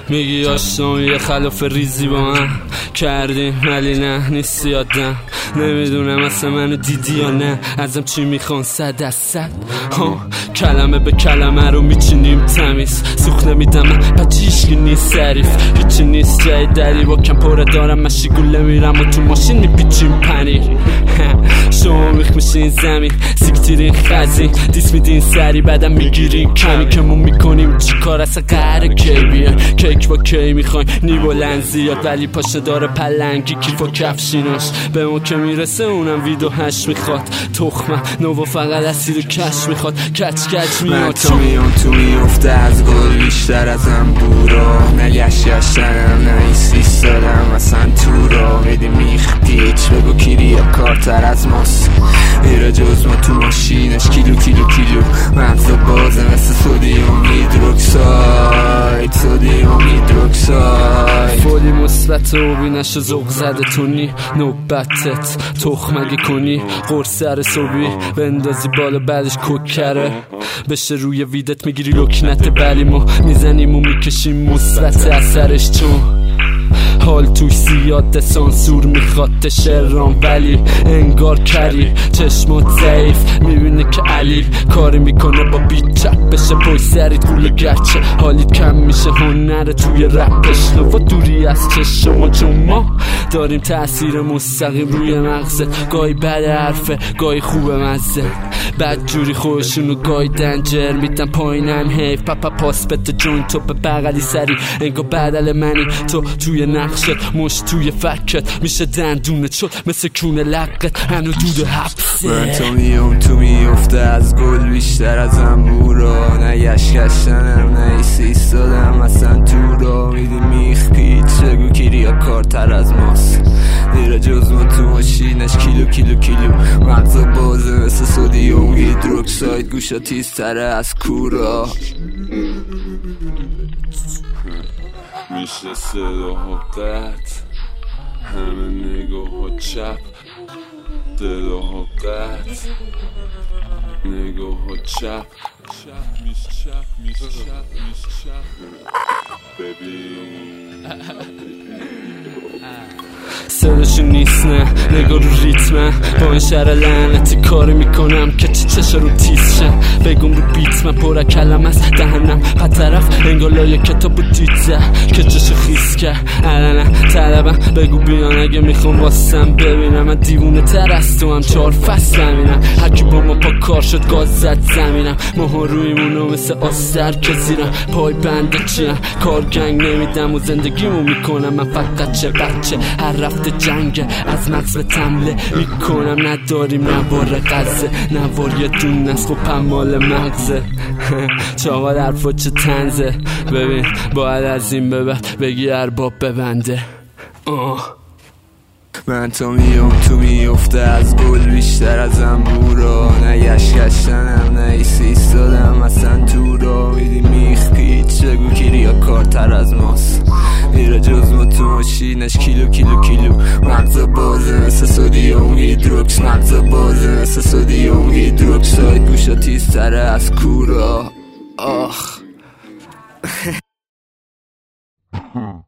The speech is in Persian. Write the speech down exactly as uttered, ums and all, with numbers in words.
میگی آشنام یه خلاف ریزی با من کردیم ولی نه نیست یادم. نمیدونم اصلا منو دیدی یا نه، ازم چی میخوان صد از صد. کلمه به کلمه رو میچینیم تمیز، سوخ نمیدم بچه هیچکی نیست حریف، هیچی نیست جای دری با کم پره دارم مشی گله میرم و تو ماشین میپیچیم پنیر. شما میخ میشین زمین سیکتیرین خزین دیس میدین سری بعدم میگیرین کمی که مون میکنیم چی کار اصلا قهر کی بیان کیک با کی میخواین نی بلند زیاد ولی پاشه داره پلنگی کیف و کفشیناش به ما که میرسه اونم ویدو هش میخواد تخمه نو فقط اسید و کش میخواد کچ کچ میاد. من تو میام تو میفته از گل بیشتر از انبورا نگشت گشتنم نه ایسیس دادم اصلا تو را میدی میخ پیچ بگو کیری کارتر از ماست میره جز ما تو ماشینش کیلو کیلو کیلو مغز بازه مثل سودیوم هیدروکساید سودیوم هیدروکساید فولی مثبت و بینش و زوق زده تونی نوبتت تخمگی کنی قرص سر صبحی بندازی بالا بعدش کوکره بشه روی ویدت میگیری لکنت ولی ما میزنیم و میکشیم مثبت اثرش چون حال توش زیاده سانسور میخواد شرام ولی انگار کری چشمات ضعیف میبینه که علی کاری میکنه با بیت چپ بشه پای سرید گوله گرچه حالیت کم میشه هنره توی رپش نوا دوری از چشم چون ما داریم تأثیر مستقیم روی مغزت گاهی بد حرفه گاهی خوب مزه بد جوری خوشونو گاهی دنجر میدن پایینن حیف پاپا پاس بده جون تو به بغلی سری انگار بدل منی تو توی نقشت مش توی فکت میشه دندونت شد مثل کونه لقت هنو دود حبسه. من تو میام تو میفته از گل بیشتر از انبورا نگشت گشتنم نه ایسیس دادم اصلا تو را میدی میخ پیچ بگو کیریا کارتر از ماست میره جز ما تو ماشینش کیلو کیلو کیلو مغز بازه مثل سودیوم هیدروکساید گوشا تیزتره از کورا میشه صداها قطع همه نگاه ها چپ صداها قطع نگاه ها چپ چپ میش چپ میش چپ میش چپ ببین صداشو نیست نه نگاه رو ریتمه با این شهر لعنتی کاری میکنم که چه چشه رو تیز شن بگم رو بیت من پره کلم از دهنم پا طرف انگار لایه کتاب و دیده که چشه خیز کرد الانه طلبم بگو بیان اگه میخوام واسم ببینم من دیوونه تر از تو هم چهار فصل همینم هرکی با ما پا کار شد گاز زد زمینم ماها رویمونو مثل آستر که زیرم پای بنده چیم کارگنگ نمیدم و زندگیمو میکنم من فقط چه بچه هر رفته جنگ از مغز به تمله میکنم نداریم نوار غزه نوار یه دون از خب مال مغزه چاقا در فا چه تنزه ببین باید از این ببند بگی ارباب ببنده آه من تو میام تو میفته از گل بیشتر از انبورا نگشت گشتنم نه ایسیس دادم اصلا تو را میدی میخ پیچ بگو کیریا کارتر از ماست میره جز ما تو ماشینش کیلو کیلو کیلو مغز بازه مثل سودیوم هیدروکس مغز بازه مثل سودیوم هیدروکساید گوشا تیزتره از کورا آخ